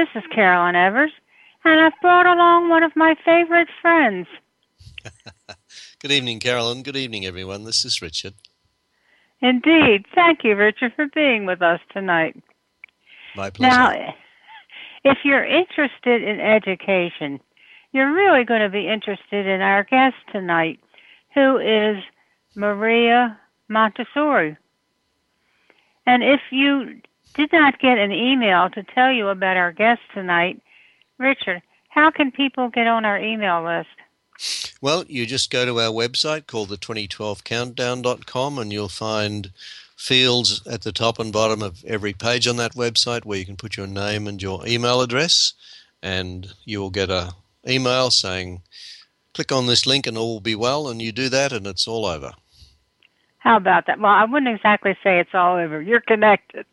This is Carolyn Evers, and I've brought along one of my favorite friends. Good evening, Carolyn. Good evening, everyone. This is Richard. Indeed. Thank you, Richard, for being with us tonight. My pleasure. Now, if you're interested in education, you're really going to be interested in our guest tonight, who is Maria Montessori. And if you did not get an email to tell you about our guest tonight, Richard, how can people get on our email list? Well, you just go to our website called the2012countdown.com and you'll find fields at the top and bottom of every page on that website where you can put your name and your email address, and you will get an email saying, click on this link and all will be well, and you do that and it's all over. How about that? Well, I wouldn't exactly say it's all over. You're connected.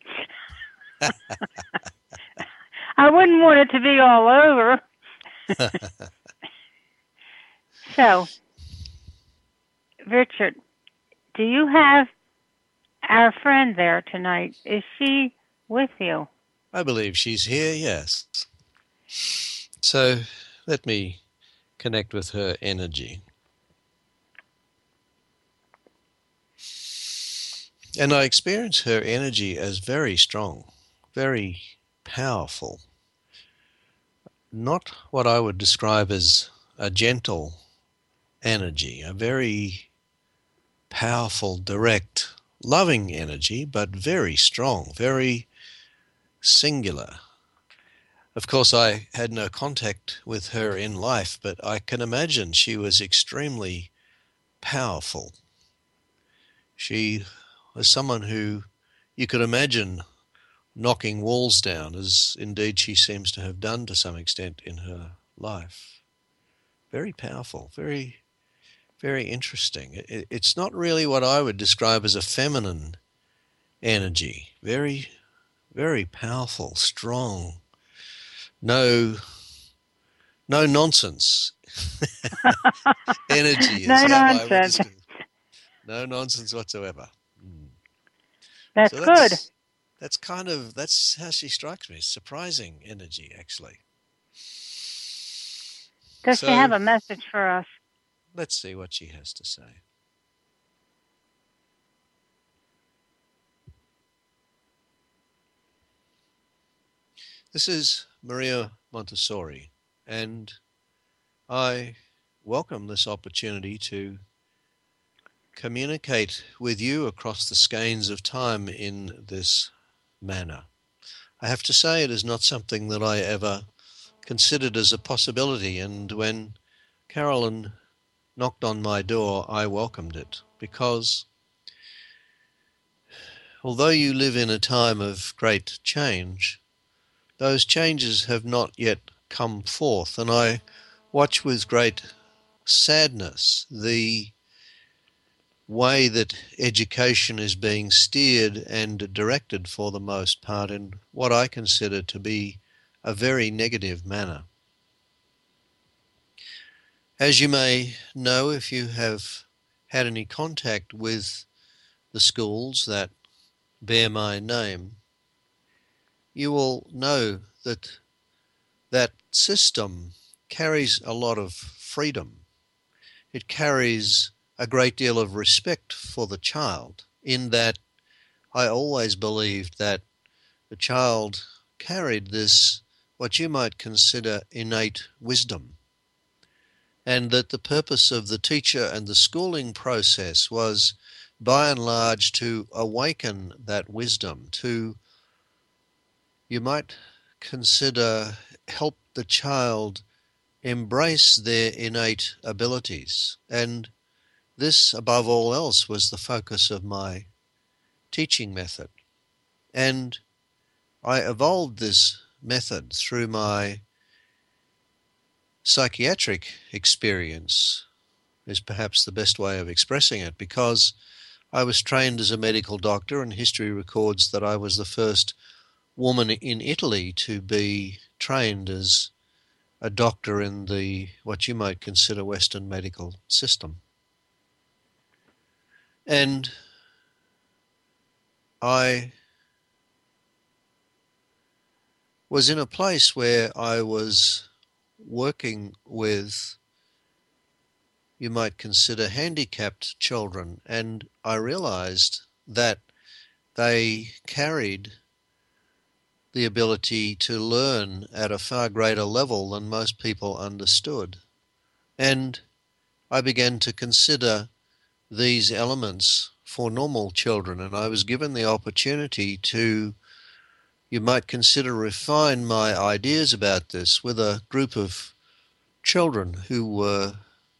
I wouldn't want it to be all over. So, Richard, do you have our friend there tonight? Is she with you? I believe she's here, yes. So let me connect with her energy. And I experience her energy as very strong, very powerful. Not what I would describe as a gentle energy, a very powerful, direct, loving energy, but very strong, very singular. Of course, I had no contact with her in life, but I can imagine she was extremely powerful. She was someone who you could imagine knocking walls down, as indeed she seems to have done to some extent in her life. Very powerful, very, very interesting. It's not really what I would describe as a feminine energy. Very, very powerful, strong. No nonsense energy is No how I would nonsense. describe it. No nonsense whatsoever. That's So good. that's how she strikes me. Surprising energy, actually. Does she So have a message for us? let's see what she has to say. This is Maria Montessori, and I welcome this opportunity to communicate with you across the skeins of time in this manner. I have to say it is not something that I ever considered as a possibility, and when Carolyn knocked on my door, I welcomed it, because although you live in a time of great change, those changes have not yet come forth, and I watch with great sadness the way that education is being steered and directed for the most part in what I consider to be a very negative manner. As you may know, if you have had any contact with the schools that bear my name, you will know that that system carries a lot of freedom. It carries a great deal of respect for the child, in that I always believed that the child carried this, what you might consider, innate wisdom, and that the purpose of the teacher and the schooling process was, by and large, to awaken that wisdom, to, you might consider, help the child embrace their innate abilities. And this, above all else, was the focus of my teaching method. And I evolved this method through my psychiatric experience, is perhaps the best way of expressing it, because I was trained as a medical doctor, and history records that I was the first woman in Italy to be trained as a doctor in the, what you might consider, Western medical system. And I was in a place where I was working with, you might consider, handicapped children, and I realized that they carried the ability to learn at a far greater level than most people understood. And I began to consider these elements for normal children, and I was given the opportunity to, you might consider, refine my ideas about this with a group of children who were,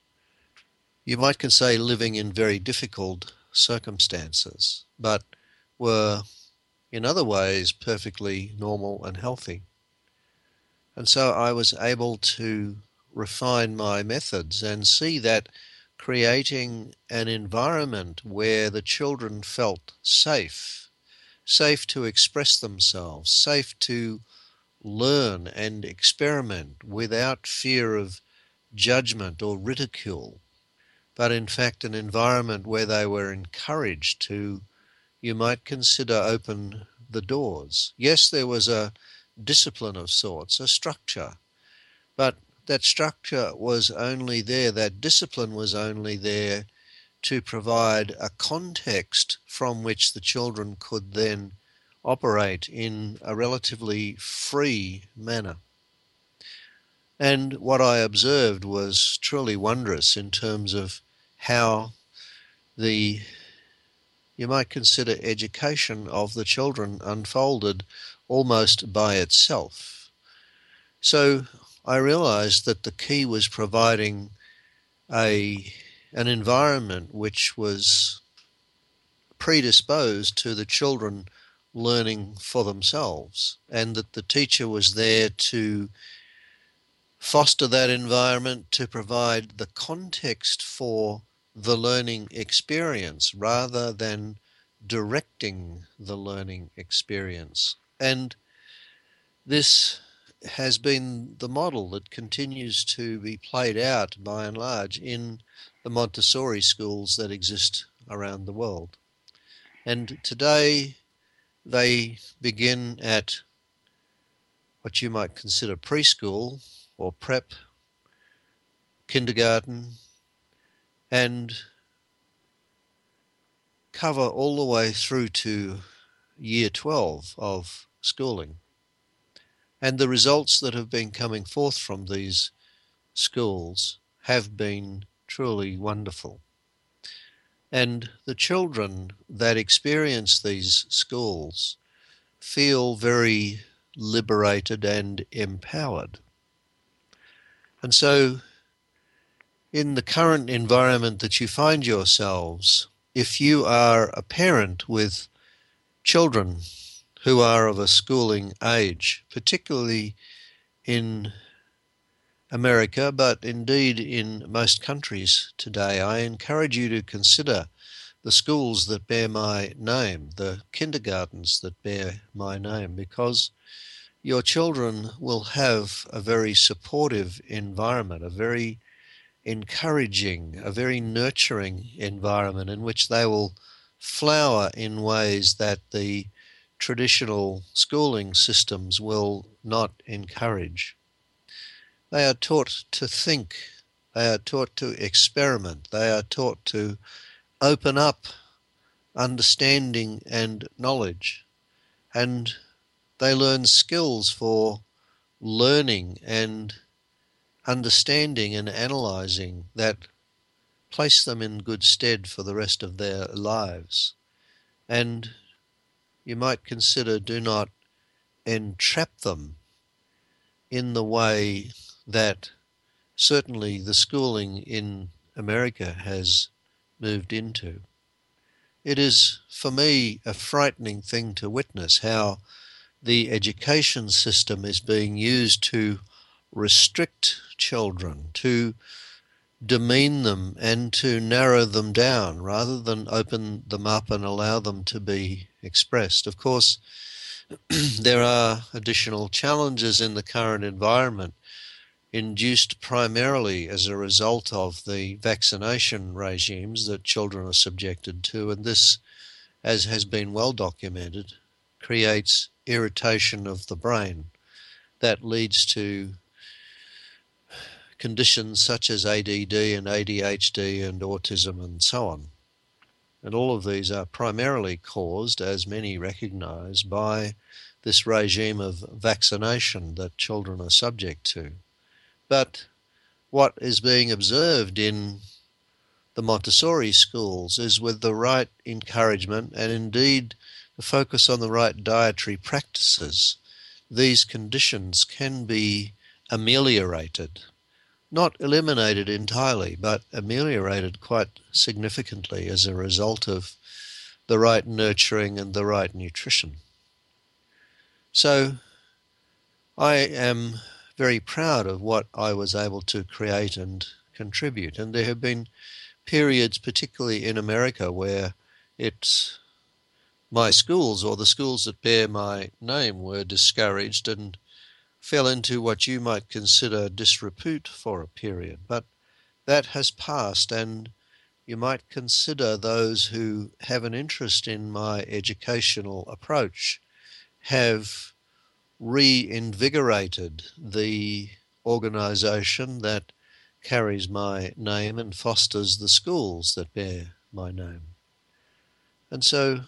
you might say, living in very difficult circumstances, but were in other ways perfectly normal and healthy. And so I was able to refine my methods and see that creating an environment where the children felt safe, safe to express themselves, safe to learn and experiment without fear of judgment or ridicule, but in fact an environment where they were encouraged to, you might consider, open the doors. Yes, there was a discipline of sorts, a structure, but that structure was only there, that discipline was only there to provide a context from which the children could then operate in a relatively free manner. And what I observed was truly wondrous in terms of how the, you might consider, education of the children unfolded almost by itself. So I realized that the key was providing an environment which was predisposed to the children learning for themselves, and that the teacher was there to foster that environment, to provide the context for the learning experience rather than directing the learning experience. And this has been the model that continues to be played out by and large in the Montessori schools that exist around the world. And today they begin at what you might consider preschool or prep, kindergarten, and cover all the way through to year 12 of schooling. And the results that have been coming forth from these schools have been truly wonderful. And the children that experience these schools feel very liberated and empowered. And so in the current environment that you find yourselves, if you are a parent with children who are of a schooling age, particularly in America, but indeed in most countries today, I encourage you to consider the schools that bear my name, the kindergartens that bear my name, because your children will have a very supportive environment, a very encouraging, a very nurturing environment in which they will flower in ways that the traditional schooling systems will not encourage. They are taught to think, they are taught to experiment, they are taught to open up understanding and knowledge, and they learn skills for learning and understanding and analyzing that place them in good stead for the rest of their lives. And you might consider, do not entrap them in the way that certainly the schooling in America has moved into. It is, for me, a frightening thing to witness how the education system is being used to restrict children, to demean them and to narrow them down rather than open them up and allow them to be expressed. Of course, there are additional challenges in the current environment induced primarily as a result of the vaccination regimes that children are subjected to, and this, as has been well documented, creates irritation of the brain. that leads to conditions such as ADD and ADHD and autism and so on. And all of these are primarily caused, as many recognise, by this regime of vaccination that children are subject to. But what is being observed in the Montessori schools is, with the right encouragement and indeed the focus on the right dietary practices, these conditions can be ameliorated. Not eliminated entirely, but ameliorated quite significantly as a result of the right nurturing and the right nutrition. So I am very proud of what I was able to create and contribute. And there have been periods, particularly in America, where my schools, or the schools that bear my name, were discouraged and fell into what you might consider disrepute for a period. But that has passed, and you might consider those who have an interest in my educational approach have reinvigorated the organisation that carries my name and fosters the schools that bear my name. And so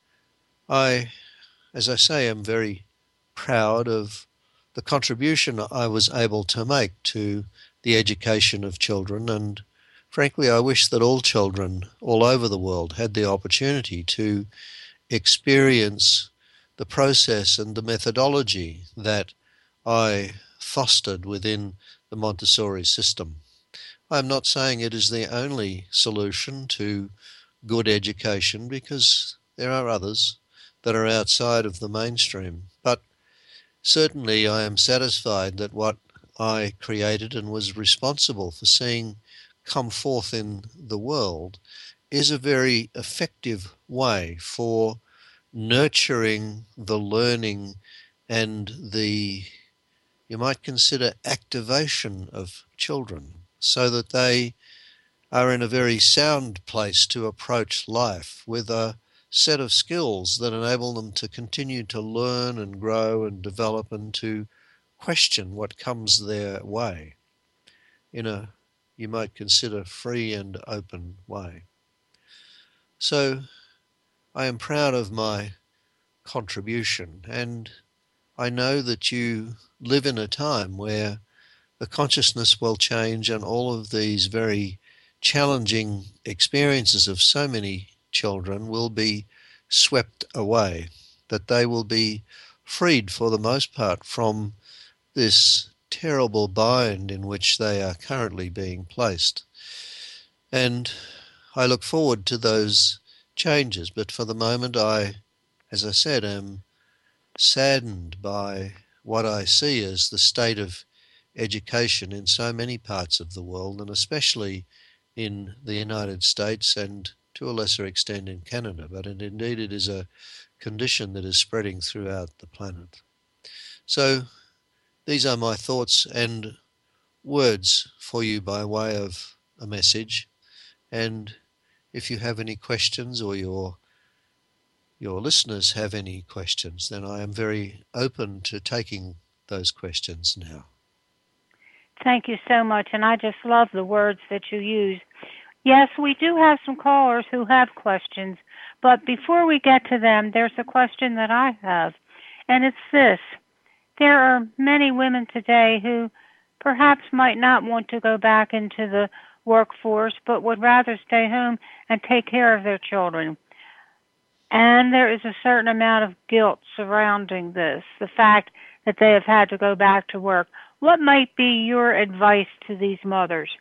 I, as I say, am very proud of the contribution I was able to make to the education of children, and frankly I wish that all children all over the world had the opportunity to experience the process and the methodology that I fostered within the Montessori system. I'm not saying it is the only solution to good education, because there are others that are outside of the mainstream, but certainly I am satisfied that what I created and was responsible for seeing come forth in the world is a very effective way for nurturing the learning and the, you might consider, activation of children, so that they are in a very sound place to approach life with a set of skills that enable them to continue to learn and grow and develop and to question what comes their way in a, you might consider, free and open way. So I am proud of my contribution, and I know that you live in a time where the consciousness will change, and all of these very challenging experiences of so many children will be swept away, that they will be freed for the most part from this terrible bind in which they are currently being placed. And I look forward to those changes, but for the moment I, as I said, am saddened by what I see as the state of education in so many parts of the world, and especially in the United States and to a lesser extent in Canada. But indeed it is a condition that is spreading throughout the planet. So these are my thoughts and words for you by way of a message. And if you have any questions, or your listeners have any questions, then I am very open to taking those questions now. Thank you so much, and I just love the words that you use. Yes, we do have some callers who have questions, but before we get to them, there's a question that I have, and it's this. There are many women today who perhaps might not want to go back into the workforce, but would rather stay home and take care of their children. And there is a certain amount of guilt surrounding this, the fact that they have had to go back to work. What might be your advice to these mothers?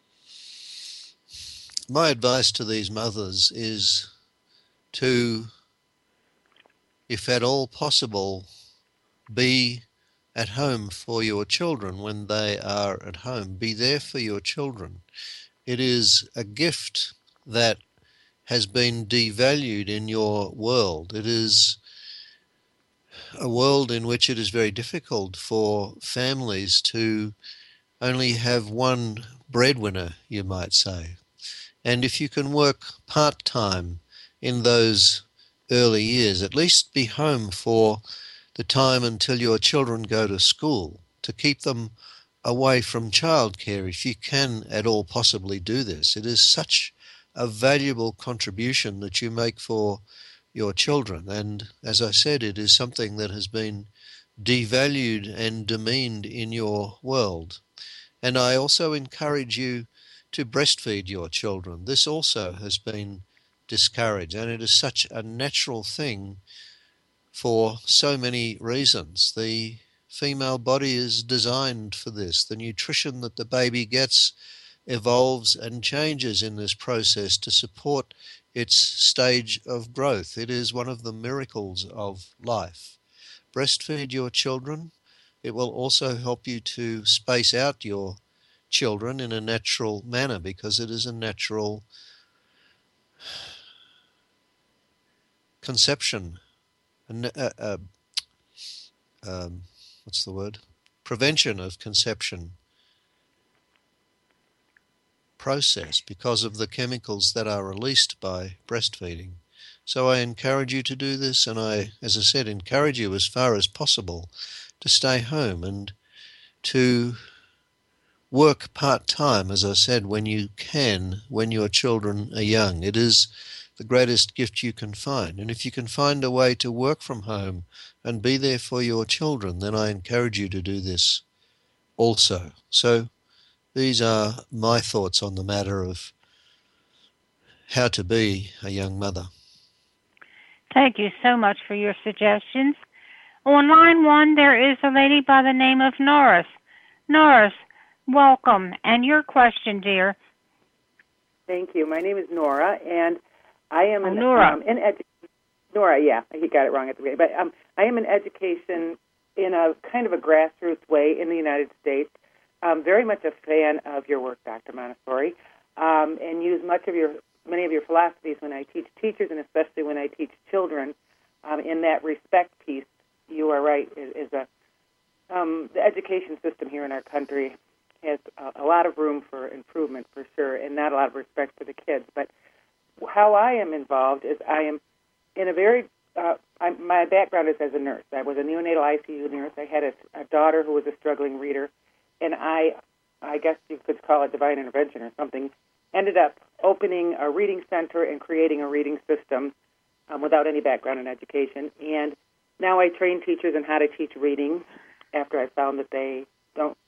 My advice to these mothers is to, if at all possible, be at home for your children when they are at home. Be there for your children. It is a gift that has been devalued in your world. It is a world in which it is very difficult for families to only have one breadwinner, you might say. And if you can work part-time in those early years, at least be home for the time until your children go to school, to keep them away from childcare if you can at all possibly do this. It is such a valuable contribution that you make for your children. And as I said, it is something that has been devalued and demeaned in your world. And I also encourage you to breastfeed your children. This also has been discouraged, and it is such a natural thing for so many reasons. The female body is designed for this. The nutrition that the baby gets evolves and changes in this process to support its stage of growth. It is one of the miracles of life. Breastfeed your children. It will also help you to space out your children in a natural manner, because it is a natural conception, what's the word? Prevention of conception process because of the chemicals that are released by breastfeeding. So I encourage you to do this, and I, as I said, encourage you as far as possible to stay home and to work part-time, as I said, when you can, when your children are young. It is the greatest gift you can find. And if you can find a way to work from home and be there for your children, then I encourage you to do this also. So these are my thoughts on the matter of how to be a young mother. Thank you so much for your suggestions. On line 1, there is a lady by the name of Norris. Norris, welcome. And your question, dear. Thank you. My name is Nora, and I am Nora. in education. Nora, yeah, he got it wrong at the beginning. But I am in education in a kind of a grassroots way in the United States. I'm very much a fan of your work, Dr. Montessori, and use many of your philosophies when I teach teachers, and especially when I teach children. In that respect piece, you are right. The education system here in our country has a lot of room for improvement, for sure, and not a lot of respect for the kids. But how I am involved is I am in a very my background is as a nurse. I was a neonatal ICU nurse. I had a daughter who was a struggling reader, and I guess you could call it divine intervention or something, ended up opening a reading center and creating a reading system without any background in education. And now I train teachers in how to teach reading after I found that they don't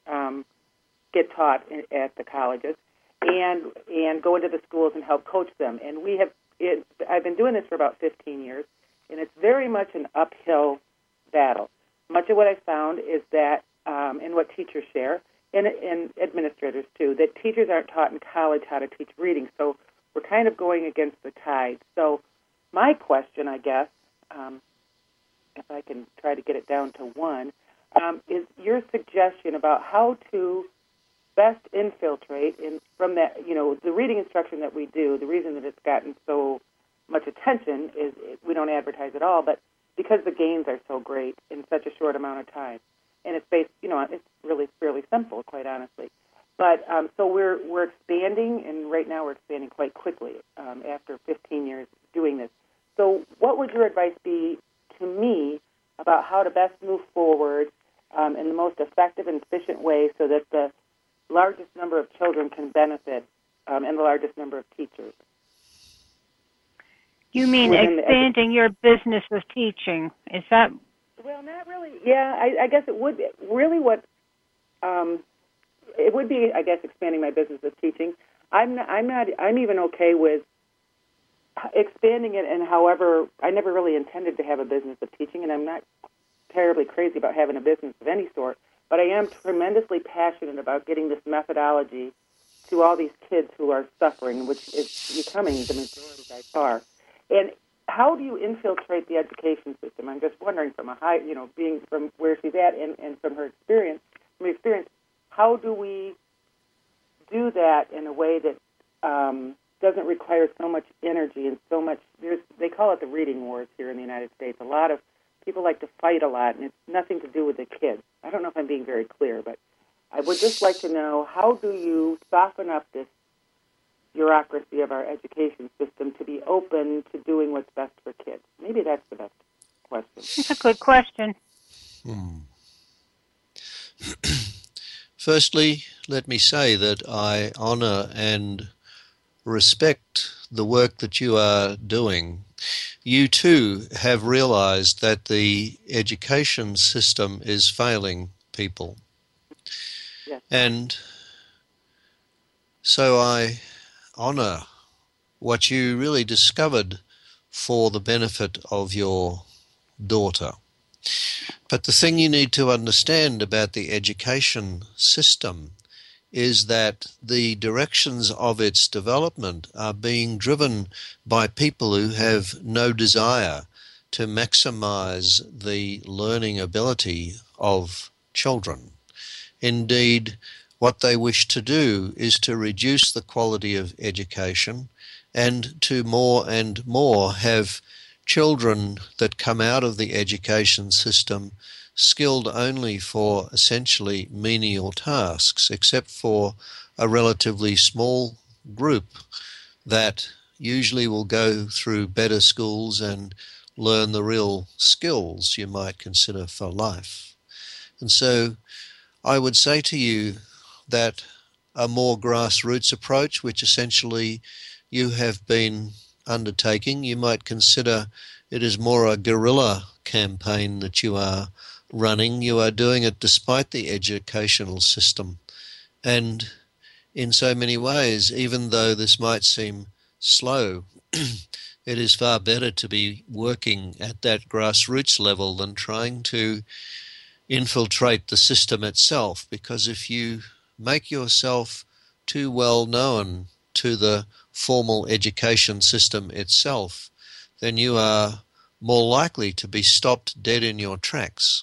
get taught at the colleges, and go into the schools and help coach them. And I've been doing this for about 15 years, and it's very much an uphill battle. Much of what I found is that, and what teachers share, and administrators too, that teachers aren't taught in college how to teach reading, so we're kind of going against the tide. So my question, I guess, if I can try to get it down to one, is your suggestion about how to best infiltrate from that, the reading instruction that we do. The reason that it's gotten so much attention is we don't advertise at all, but because the gains are so great in such a short amount of time. And it's based, it's really fairly simple, quite honestly. But so we're expanding, and right now we're expanding quite quickly after 15 years doing this. So what would your advice be to me about how to best move forward in the most effective and efficient way so that the largest number of children can benefit and the largest number of teachers? You mean expanding your business of teaching? Is that? Well, not really. Yeah, I guess it would be. Really what it would be, I guess, expanding my business of teaching. I'm even okay with expanding it, and however, I never really intended to have a business of teaching, and I'm not terribly crazy about having a business of any sort, but I am tremendously passionate about getting this methodology to all these kids who are suffering, which is becoming the majority by far. And how do you infiltrate the education system? I'm just wondering from a high, being from where she's at and from her experience, how do we do that in a way that doesn't require so much energy and so much, they call it the reading wars here in the United States. A lot of people like to fight a lot, and it's nothing to do with the kids. I don't know if I'm being very clear, but I would just like to know, how do you soften up this bureaucracy of our education system to be open to doing what's best for kids? Maybe that's the best question? It's a good question. Firstly, let me say that I honor and respect the work that you are doing. You too have realized that the education system is failing people. Yes. And so I honor what you really discovered for the benefit of your daughter. But the thing you need to understand about the education system is that the directions of its development are being driven by people who have no desire to maximize the learning ability of children. Indeed, what they wish to do is to reduce the quality of education and to more and more have children that come out of the education system skilled only for essentially menial tasks, except for a relatively small group that usually will go through better schools and learn the real skills you might consider for life. And so I would say to you that a more grassroots approach, which essentially you have been undertaking, you might consider it is more a guerrilla campaign that you are running. You are doing it despite the educational system. And in so many ways, even though this might seem slow, it is far better to be working at that grassroots level than trying to infiltrate the system itself, because if you make yourself too well known to the formal education system itself, then you are more likely to be stopped dead in your tracks.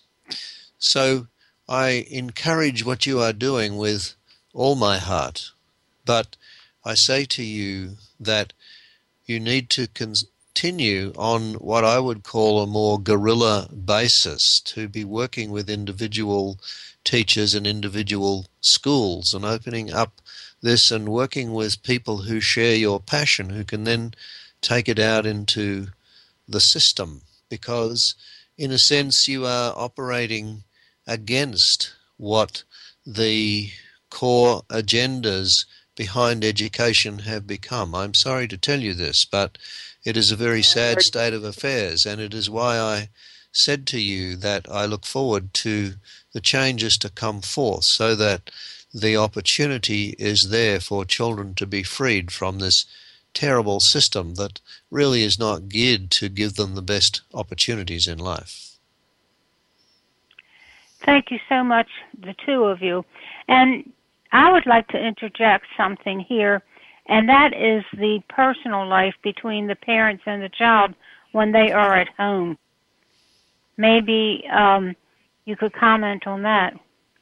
So I encourage what you are doing with all my heart, but I say to you that you need to continue on what I would call a more guerrilla basis, to be working with individual teachers and individual schools and opening up this and working with people who share your passion, who can then take it out into the system, because in a sense you are operating against what the core agendas behind education have become. I'm sorry to tell you this, but it is a very sad state of affairs, and it is why I said to you that I look forward to the changes to come forth, so that the opportunity is there for children to be freed from this terrible system that really is not geared to give them the best opportunities in life. Thank you so much, the two of you. And I would like to interject something here, and that is the personal life between the parents and the child when they are at home. Maybe you could comment on that.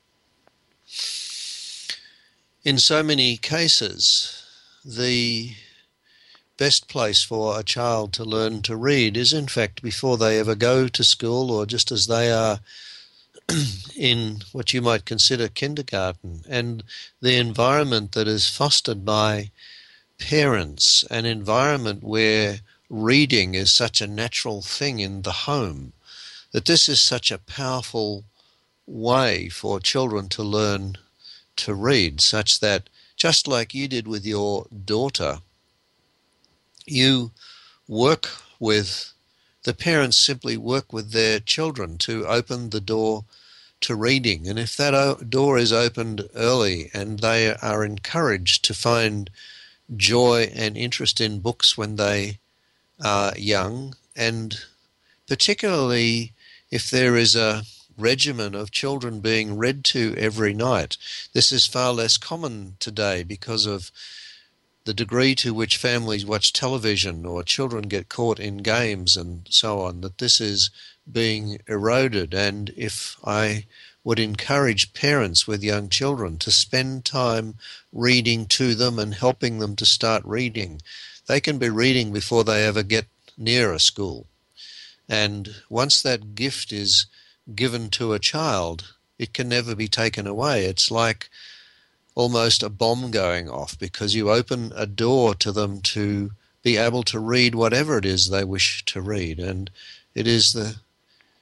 In so many cases, the best place for a child to learn to read is, in fact, before they ever go to school, or just as they are in what you might consider kindergarten. And the environment that is fostered by parents, an environment where reading is such a natural thing in the home, that this is such a powerful way for children to learn to read, such that just like you did with your daughter, you work with, the parents simply work with their children to open the door to reading. And if that door is opened early and they are encouraged to find joy and interest in books when they are young, and particularly if there is a regimen of children being read to every night. This is far less common today because of the degree to which families watch television or children get caught in games and so on, that this is being eroded. And if I would encourage parents with young children to spend time reading to them and helping them to start reading, they can be reading before they ever get near a school. And once that gift is given to a child, it can never be taken away. It's like almost a bomb going off, because you open a door to them to be able to read whatever it is they wish to read. And it is the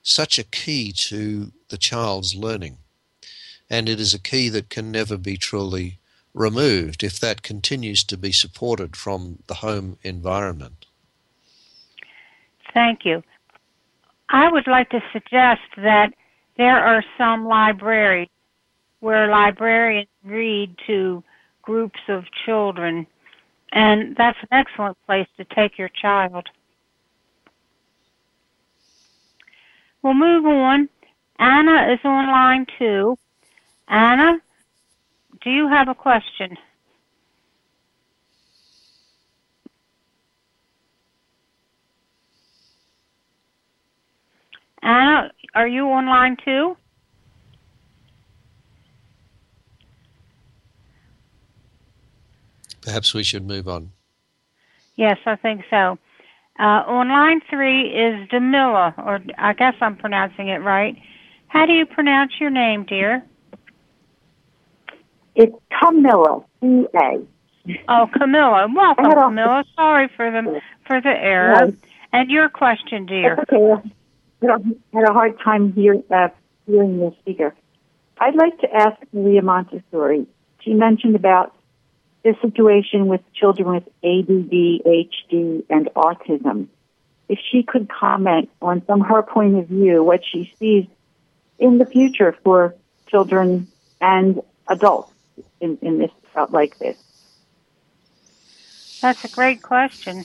such a key to the child's learning. And it is a key that can never be truly removed if that continues to be supported from the home environment. Thank you. I would like to suggest that there are some libraries where librarians read to groups of children, and that's an excellent place to take your child. We'll move on. Anna is on line 2. Anna, do you have a question? Anna, are you on line 2? Perhaps we should move on. Yes, I think so. On line 3 is Demilla, or I guess I'm pronouncing it right. How do you pronounce your name, dear? It's Camilla, C-A. Oh, Camilla. Welcome, Camilla. Sorry for the error. Right. And your question, dear. That's okay. I had a hard time hearing the speaker. I'd like to ask Maria Montessori. She mentioned about the situation with children with ADD, HD, and autism. If she could comment on, from her point of view, what she sees in the future for children and adults in this like this. That's a great question.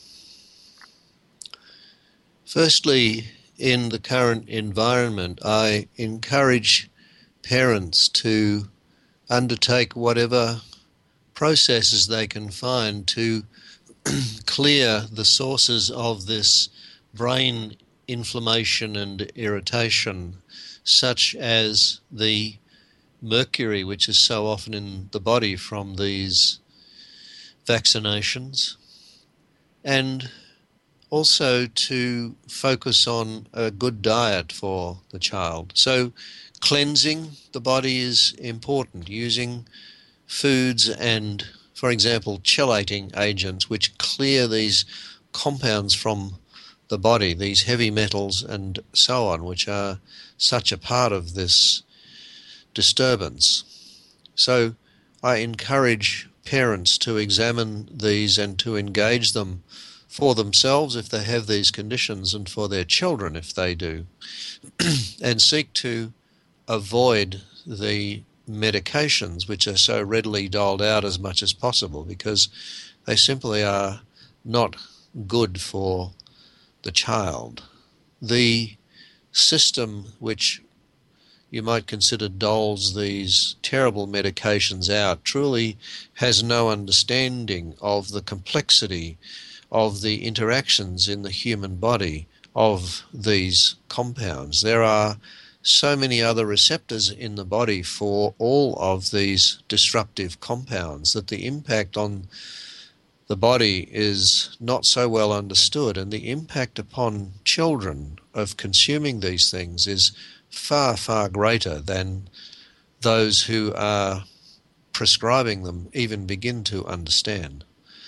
Firstly, in the current environment, I encourage parents to undertake whatever processes they can find to clear the sources of this brain inflammation and irritation, such as the mercury, which is so often in the body from these vaccinations, and also to focus on a good diet for the child. So cleansing the body is important, using foods and, for example, chelating agents which clear these compounds from the body, these heavy metals and so on, which are such a part of this disturbance. So I encourage parents to examine these and to engage them for themselves if they have these conditions and for their children if they do, and seek to avoid the medications which are so readily doled out as much as possible, because they simply are not good for the child. The system which you might consider doles these terrible medications out truly has no understanding of the complexity of the interactions in the human body of these compounds. There are so many other receptors in the body for all of these disruptive compounds that the impact on the body is not so well understood, and the impact upon children of consuming these things is far, far greater than those who are prescribing them even begin to understand.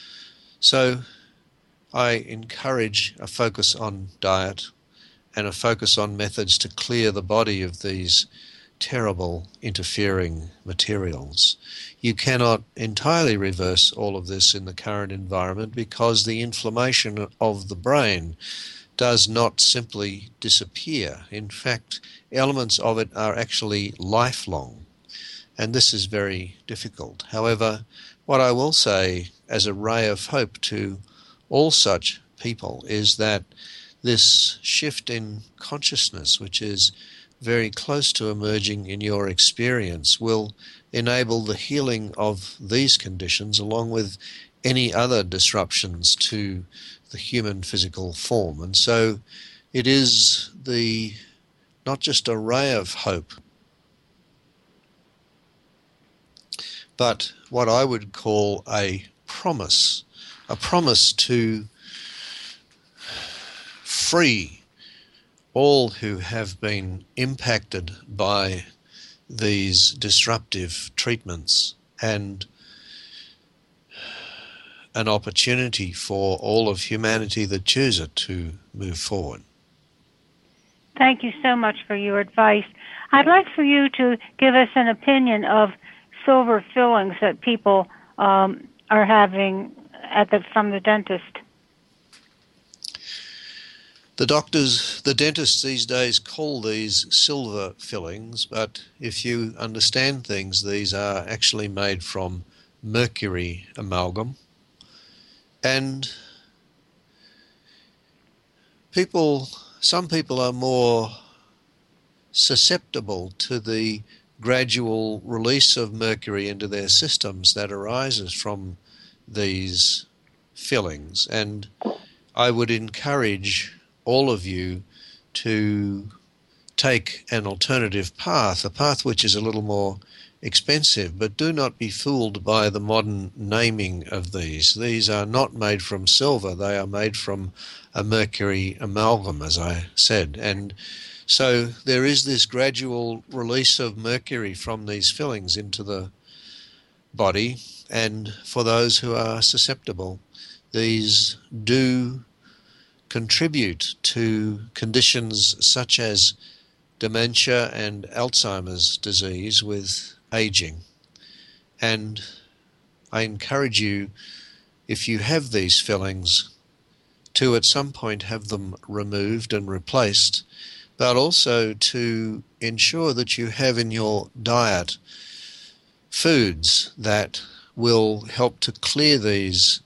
So I encourage a focus on diet and a focus on methods to clear the body of these terrible interfering materials. You cannot entirely reverse all of this in the current environment because the inflammation of the brain does not simply disappear. In fact, elements of it are actually lifelong, and this is very difficult. However, what I will say as a ray of hope to all such people is that this shift in consciousness, which is very close to emerging in your experience, will enable the healing of these conditions along with any other disruptions to the human physical form. And so it is not just a ray of hope, but what I would call a promise to free all who have been impacted by these disruptive treatments, and an opportunity for all of humanity that choose it to move forward. Thank you so much for your advice. I'd like for you to give us an opinion of silver fillings that people are having from the dentist. The dentists these days call these silver fillings, but if you understand things, these are actually made from mercury amalgam. And some people are more susceptible to the gradual release of mercury into their systems that arises from these fillings. And I would encourage all of you to take an alternative path, a path which is a little more expensive, but do not be fooled by the modern naming of these. These are not made from silver, they are made from a mercury amalgam, as I said. And so there is this gradual release of mercury from these fillings into the body, and for those who are susceptible, these do contribute to conditions such as dementia and Alzheimer's disease with aging. And I encourage you, if you have these fillings, to at some point have them removed and replaced, but also to ensure that you have in your diet foods that will help to clear this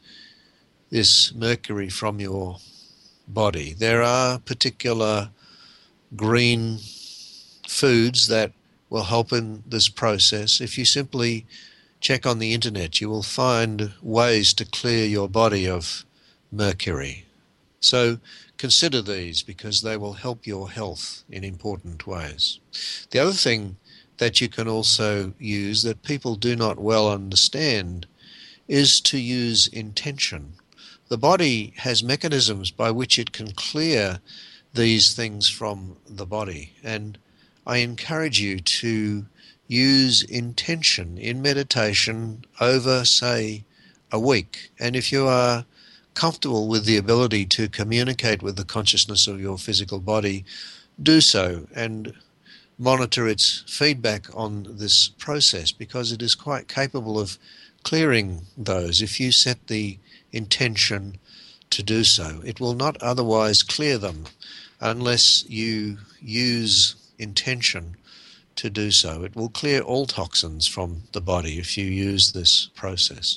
mercury from your body. There are particular green foods that will help in this process. If you simply check on the internet, you will find ways to clear your body of mercury. So consider these because they will help your health in important ways. The other thing that you can also use that people do not well understand is to use intention. The body has mechanisms by which it can clear these things from the body, and I encourage you to use intention in meditation over, say, a week. And if you are comfortable with the ability to communicate with the consciousness of your physical body, do so and monitor its feedback on this process, because it is quite capable of clearing those if you set the intention to do so. It will not otherwise clear them unless you use intention to do so. It will clear all toxins from the body if you use this process.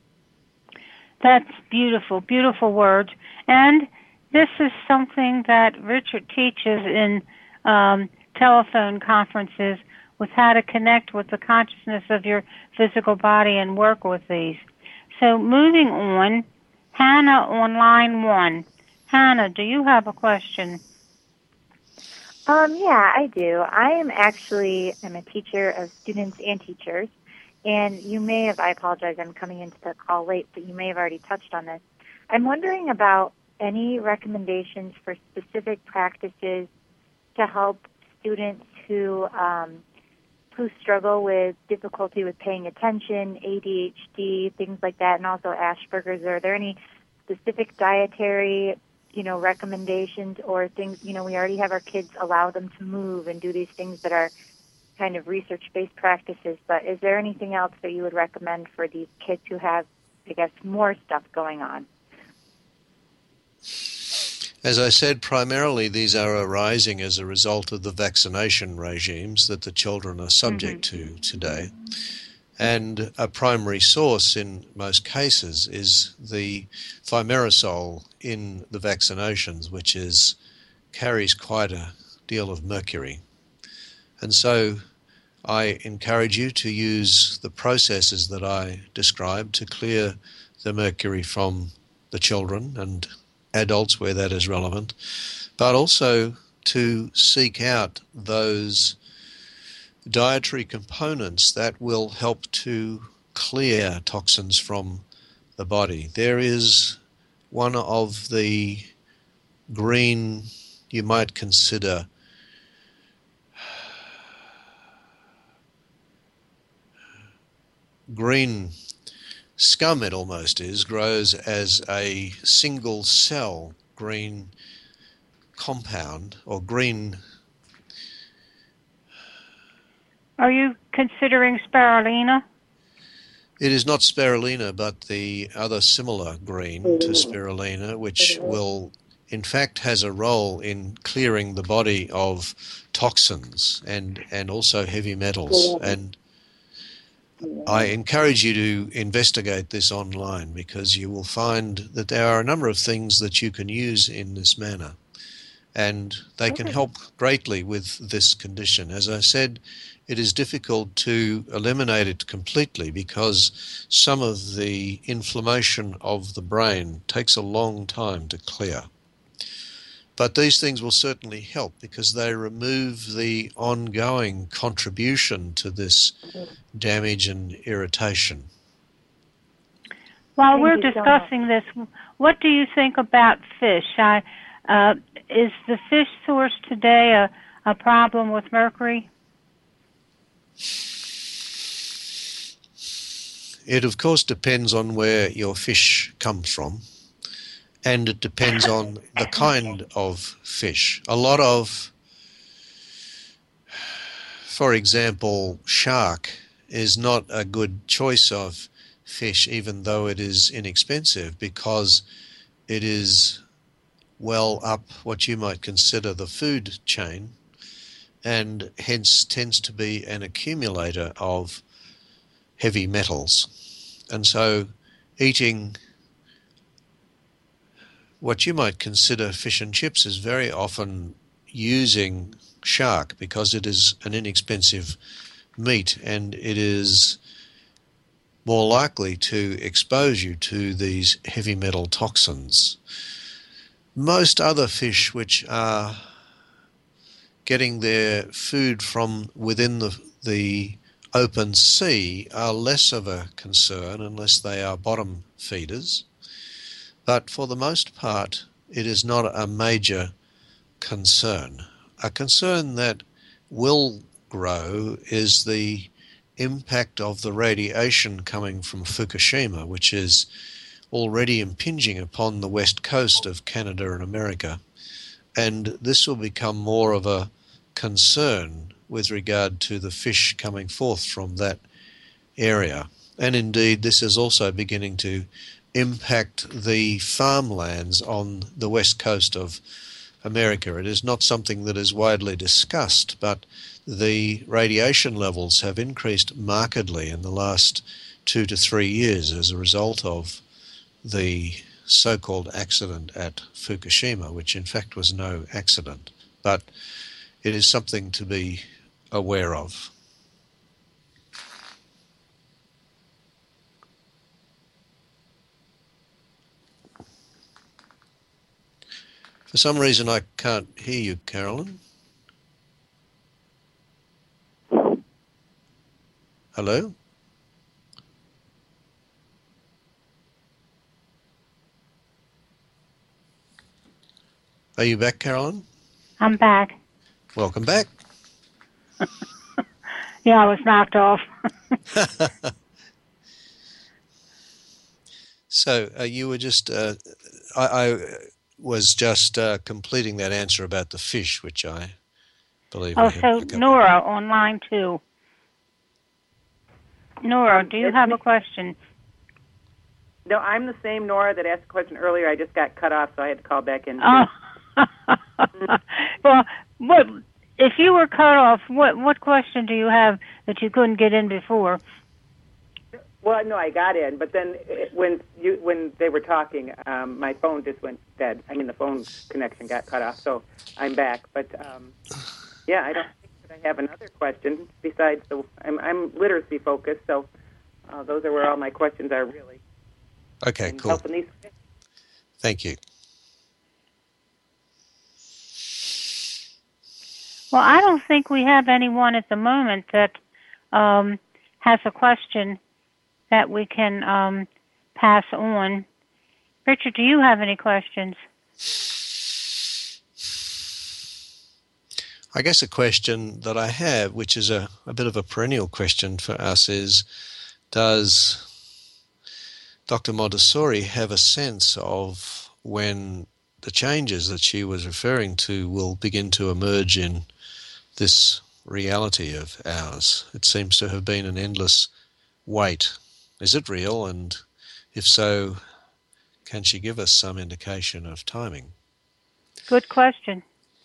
That's beautiful, beautiful words. And this is something that Richard teaches in telephone conferences with how to connect with the consciousness of your physical body and work with these. So moving on, Hannah on line 1. Hannah, do you have a question? Yeah, I do. I'm a teacher of students and teachers, and I apologize, I'm coming into the call late, but you may have already touched on this. I'm wondering about any recommendations for specific practices to help students who struggle with difficulty with paying attention, ADHD, things like that, and also Asperger's. Are there any specific dietary recommendations or things? We already have our kids allow them to move and do these things that are kind of research-based practices, but is there anything else that you would recommend for these kids who have, I guess, more stuff going on? As I said, primarily these are arising as a result of the vaccination regimes that the children are subject to today. And a primary source in most cases is the thimerosal in the vaccinations, which carries quite a deal of mercury. And so I encourage you to use the processes that I described to clear the mercury from the children and adults where that is relevant, but also to seek out those dietary components that will help to clear toxins from the body. There is one of the green, you might consider green scum, it almost is, grows as a single cell green compound or green. Are you considering spirulina? It is not spirulina, but the other similar green to spirulina, which will, in fact, has a role in clearing the body of toxins and also heavy metals. And I encourage you to investigate this online, because you will find that there are a number of things that you can use in this manner, and they can help greatly with this condition. As I said, it is difficult to eliminate it completely because some of the inflammation of the brain takes a long time to clear. But these things will certainly help because they remove the ongoing contribution to this damage and irritation. While we're discussing this, what do you think about fish? Is the fish source today a problem with mercury? It, of course, depends on where your fish comes from, and it depends on the kind of fish. A lot of, for example, shark is not a good choice of fish, even though it is inexpensive, because it is well up what you might consider the food chain, and hence tends to be an accumulator of heavy metals. And so eating what you might consider fish and chips is very often using shark, because it is an inexpensive meat and it is more likely to expose you to these heavy metal toxins. Most other fish which are getting their food from within the open sea are less of a concern unless they are bottom feeders. But for the most part, it is not a major concern. A concern that will grow is the impact of the radiation coming from Fukushima, which is already impinging upon the west coast of Canada and America. And this will become more of a concern with regard to the fish coming forth from that area. And indeed, this is also beginning to impact the farmlands on the west coast of America. It is not something that is widely discussed, but the radiation levels have increased markedly in the last 2 to 3 years as a result of the so-called accident at Fukushima, which in fact was no accident, but it is something to be aware of. For some reason I can't hear you, Carolyn. Hello? Are you back, Carolyn? I'm back. Welcome back. Yeah, I was knocked off. So you were just, I was just completing that answer about the fish, which I believe. Oh, so Nora on line 2. Nora, do you have a question? No, I'm the same Nora that asked a question earlier. I just got cut off, so I had to call back in. Oh. Well, if you were cut off, what question do you have that you couldn't get in before? Well, no, I got in, but then when they were talking, my phone just went dead. I mean, the phone connection got cut off, so I'm back. But yeah, I don't think that I have another question besides I'm literacy focused, so those are where all my questions are really. Okay, cool. Helping these. Thank you. Well, I don't think we have anyone at the moment that has a question that we can pass on. Richard, do you have any questions? I guess a question that I have, which is a bit of a perennial question for us, is does Dr. Montessori have a sense of when the changes that she was referring to will begin to emerge in this reality of ours. It seems to have been an endless wait. Is it real? And if so, can she give us some indication of timing? Good question.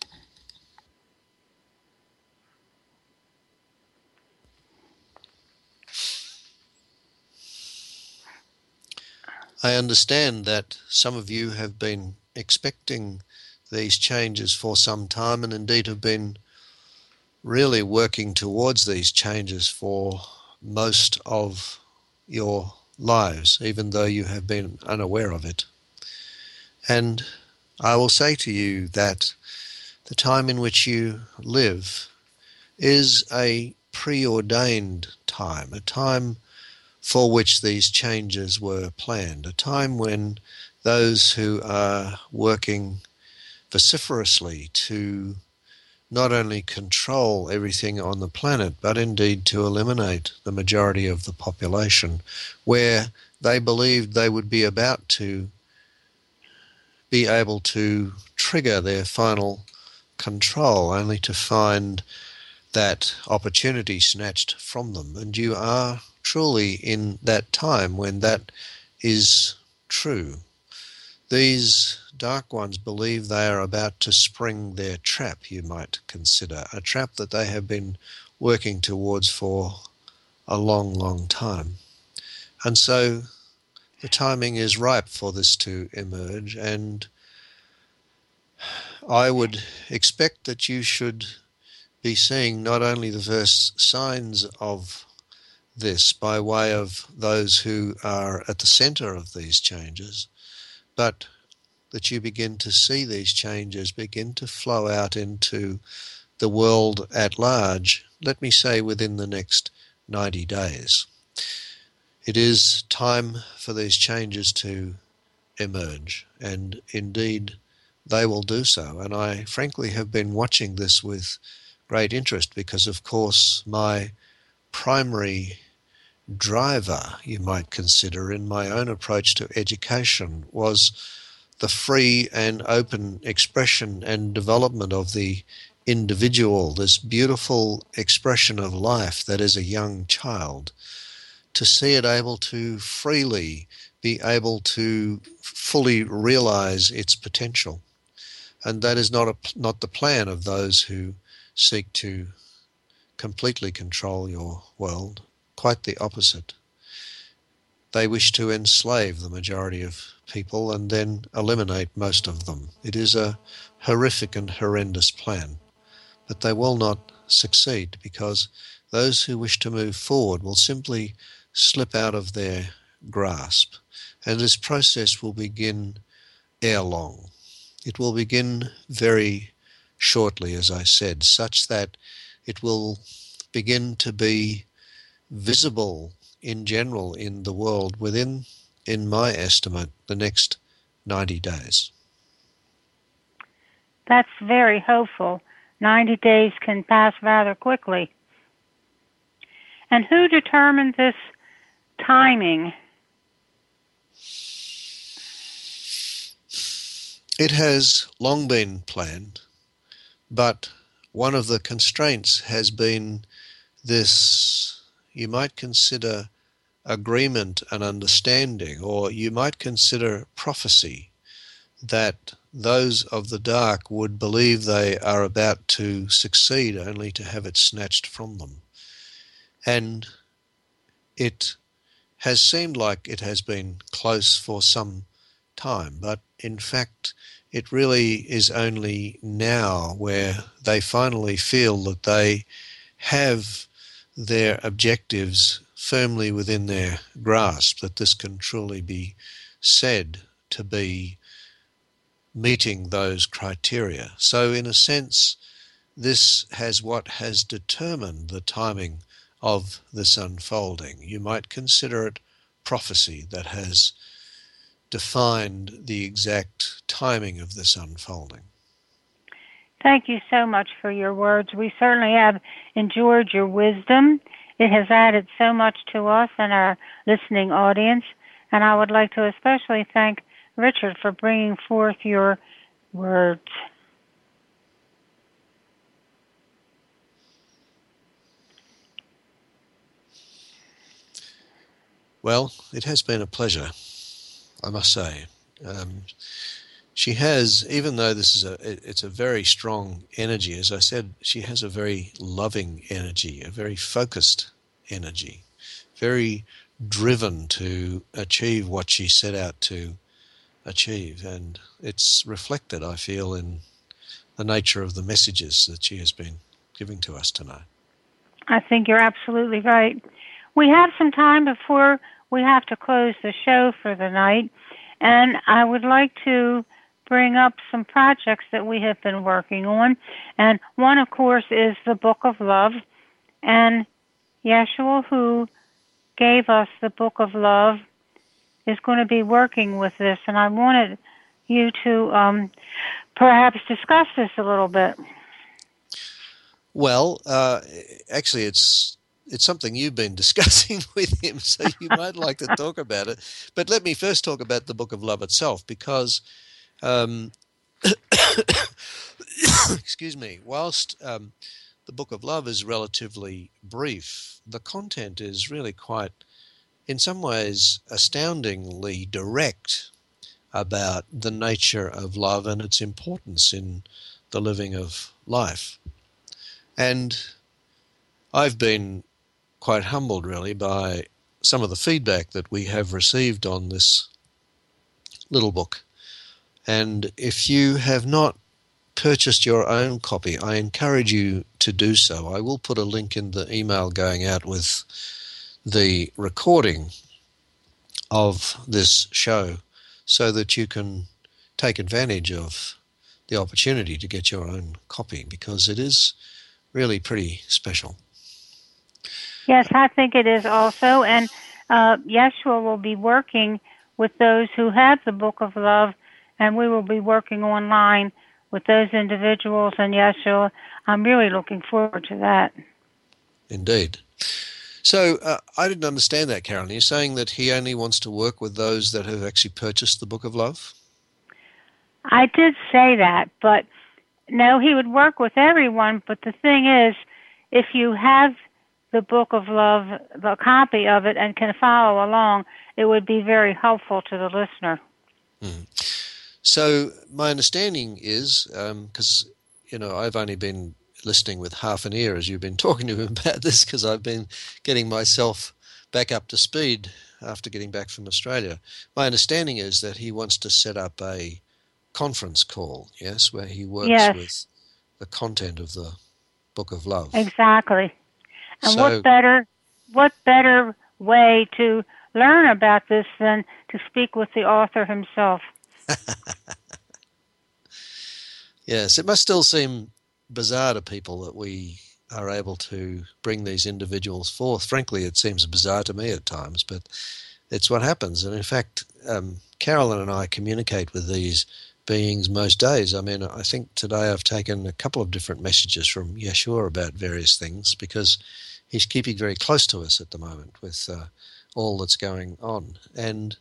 I understand that some of you have been expecting these changes for some time, and indeed have been really working towards these changes for most of your lives, even though you have been unaware of it. And I will say to you that the time in which you live is a preordained time, a time for which these changes were planned, a time when those who are working vociferously to not only control everything on the planet, but indeed to eliminate the majority of the population, where they believed they would be about to be able to trigger their final control, only to find that opportunity snatched from them. And you are truly in that time when that is true. These dark ones believe they are about to spring their trap, you might consider, a trap that they have been working towards for a long, long time. And so the timing is ripe for this to emerge, and I would expect that you should be seeing not only the first signs of this by way of those who are at the center of these changes, but that you begin to see these changes begin to flow out into the world at large, let me say within the next 90 days. It is time for these changes to emerge, and indeed they will do so. And I frankly have been watching this with great interest because, of course, my primary driver, you might consider, in my own approach to education was the free and open expression and development of the individual, this beautiful expression of life that is a young child, to see it able to freely be able to fully realize its potential. And that is not the plan of those who seek to completely control your world. Quite the opposite. They wish to enslave the majority of people and then eliminate most of them. It is a horrific and horrendous plan, but they will not succeed because those who wish to move forward will simply slip out of their grasp, and this process will begin ere long. It will begin very shortly, as I said, such that it will begin to be visible in general in the world within, in my estimate, the next 90 days. That's very hopeful. 90 days can pass rather quickly. And who determined this timing? It has long been planned, but one of the constraints has been this, you might consider, agreement and understanding, or you might consider prophecy, that those of the dark would believe they are about to succeed only to have it snatched from them. And it has seemed like it has been close for some time, but in fact it really is only now where they finally feel that they have their objectives firmly within their grasp, that this can truly be said to be meeting those criteria. So in a sense, this has what has determined the timing of this unfolding. You might consider it prophecy that has defined the exact timing of this unfolding. Thank you so much for your words. We certainly have enjoyed your wisdom. It has added so much to us and our listening audience. And I would like to especially thank Richard for bringing forth your words. Well, it has been a pleasure, I must say. She has, even though it's a very strong energy, as I said, she has a very loving energy, a very focused energy, very driven to achieve what she set out to achieve. And it's reflected, I feel, in the nature of the messages that she has been giving to us tonight. I think you're absolutely right. We have some time before we have to close the show for the night, and I would like to bring up some projects that we have been working on. And one, of course, is the Book of Love. And Yeshua, who gave us the Book of Love, is going to be working with this. And I wanted you to perhaps discuss this a little bit. Well, actually, it's something you've been discussing with him, so you might like to talk about it. But let me first talk about the Book of Love itself, because excuse me, whilst the Book of Love is relatively brief, the content is really quite, in some ways, astoundingly direct about the nature of love and its importance in the living of life. And I've been quite humbled, really, by some of the feedback that we have received on this little book. And if you have not purchased your own copy, I encourage you to do so. I will put a link in the email going out with the recording of this show so that you can take advantage of the opportunity to get your own copy, because it is really pretty special. Yes, I think it is also. And Yeshua will be working with those who have the Book of Love, and we will be working online with those individuals and Yeshua. I'm really looking forward to that. Indeed. So I didn't understand that, Carolyn. You're saying that he only wants to work with those that have actually purchased the Book of Love? I did say that, but no, he would work with everyone. But the thing is, if you have the Book of Love, the copy of it, and can follow along, it would be very helpful to the listener. Mm. So my understanding is, because, I've only been listening with half an ear as you've been talking to him about this, because I've been getting myself back up to speed after getting back from Australia. My understanding is that he wants to set up a conference call, yes, where he works with the content of the Book of Love. Exactly. And So, what better way to learn about this than to speak with the author himself? yes, it must still seem bizarre to people that we are able to bring these individuals forth. Frankly, it seems bizarre to me at times, but it's what happens. And in fact, Carolyn and I communicate with these beings most days. I mean, I think today I've taken a couple of different messages from Yeshua about various things, because he's keeping very close to us at the moment with all that's going on. And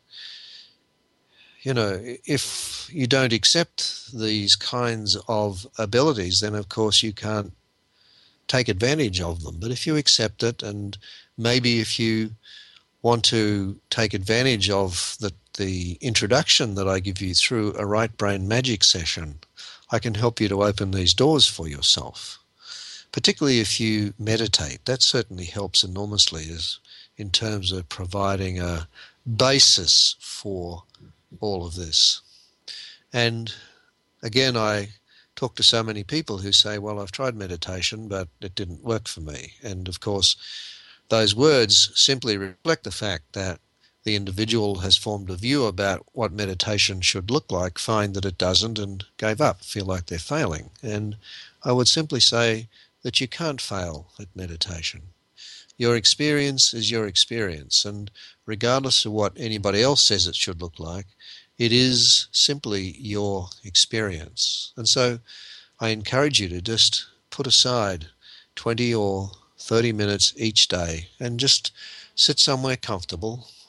if you don't accept these kinds of abilities, then of course you can't take advantage of them. But if you accept it, and maybe if you want to take advantage of the introduction that I give you through a Right Brain Magic session, I can help you to open these doors for yourself. Particularly if you meditate, that certainly helps enormously in terms of providing a basis for all of this. And again, I talk to so many people who say, well, I've tried meditation, but it didn't work for me. And of course, those words simply reflect the fact that the individual has formed a view about what meditation should look like, find that it doesn't, and gave up, feel like they're failing. And I would simply say that you can't fail at meditation. Your experience is your experience, and regardless of what anybody else says it should look like, it is simply your experience. And so I encourage you to just put aside 20 or 30 minutes each day and just sit somewhere comfortable,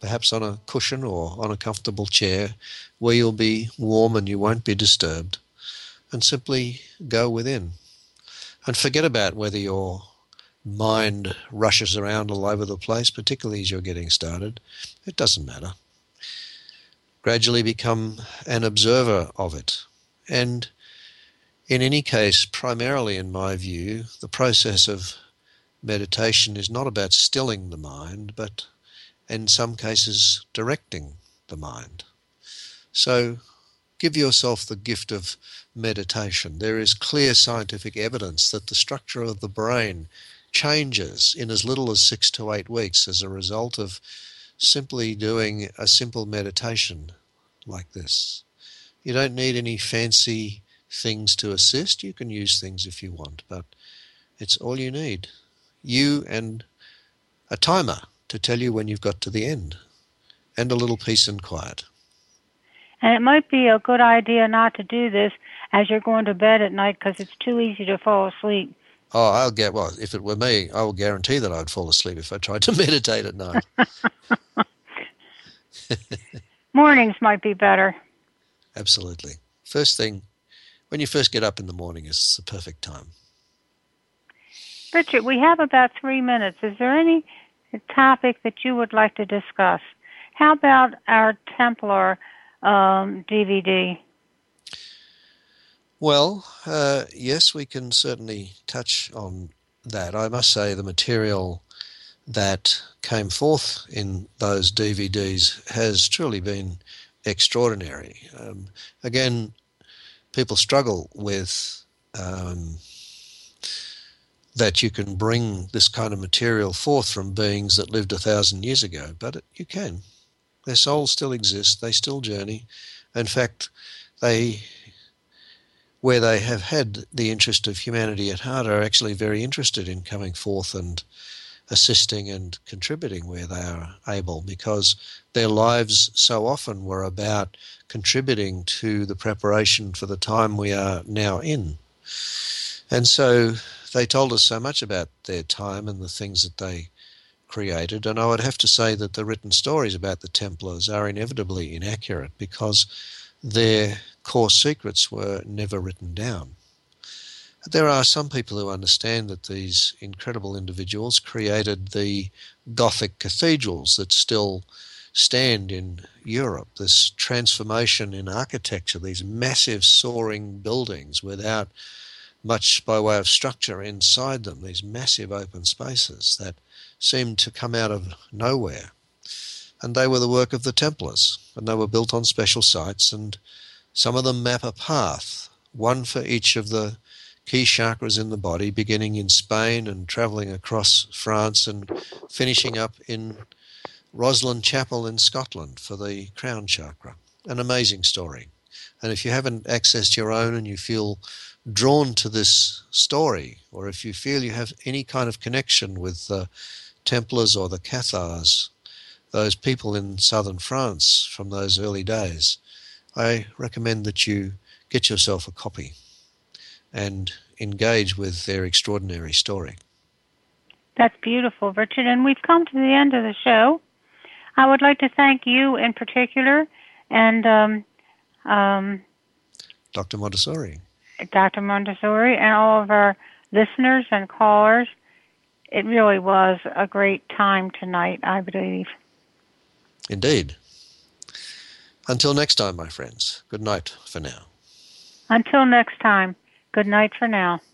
perhaps on a cushion or on a comfortable chair where you'll be warm and you won't be disturbed, and simply go within. And forget about whether your mind rushes around all over the place, particularly as you're getting started. It doesn't matter. Gradually become an observer of it. And in any case, primarily in my view, the process of meditation is not about stilling the mind, but in some cases directing the mind. So give yourself the gift of meditation. There is clear scientific evidence that the structure of the brain changes in as little as 6 to 8 weeks as a result of simply doing a simple meditation like this. You don't need any fancy things to assist. You can use things if you want, but it's all you need. You and a timer to tell you when you've got to the end, and a little peace and quiet. And it might be a good idea not to do this as you're going to bed at night because it's too easy to fall asleep. Oh, if it were me, I will guarantee that I'd fall asleep if I tried to meditate at night. Mornings might be better. Absolutely. First thing, when you first get up in the morning is the perfect time. Richard, we have about 3 minutes. Is there any topic that you would like to discuss? How about our Templar DVD? Well, yes, we can certainly touch on that. I must say the material that came forth in those DVDs has truly been extraordinary. Again, people struggle with that you can bring this kind of material forth from beings that lived 1,000 years ago, but you can. Their souls still exist. They still journey. In fact, where they have had the interest of humanity at heart, are actually very interested in coming forth and assisting and contributing where they are able, because their lives so often were about contributing to the preparation for the time we are now in. And so they told us so much about their time and the things that they created, and I would have to say that the written stories about the Templars are inevitably inaccurate because their core secrets were never written down. There are some people who understand that these incredible individuals created the Gothic cathedrals that still stand in Europe, this transformation in architecture, these massive soaring buildings without much by way of structure inside them, these massive open spaces that seemed to come out of nowhere. And they were the work of the Templars, and they were built on special sites, and some of them map a path, one for each of the key chakras in the body, beginning in Spain and travelling across France and finishing up in Roslin Chapel in Scotland for the crown chakra. An amazing story. And if you haven't accessed your own and you feel drawn to this story, or if you feel you have any kind of connection with the Templars or the Cathars, those people in southern France from those early days, I recommend that you get yourself a copy and engage with their extraordinary story. That's beautiful, Richard. And we've come to the end of the show. I would like to thank you in particular and Dr. Montessori. Dr. Montessori and all of our listeners and callers. It really was a great time tonight, I believe. Indeed. Until next time, my friends, good night for now. Until next time, good night for now.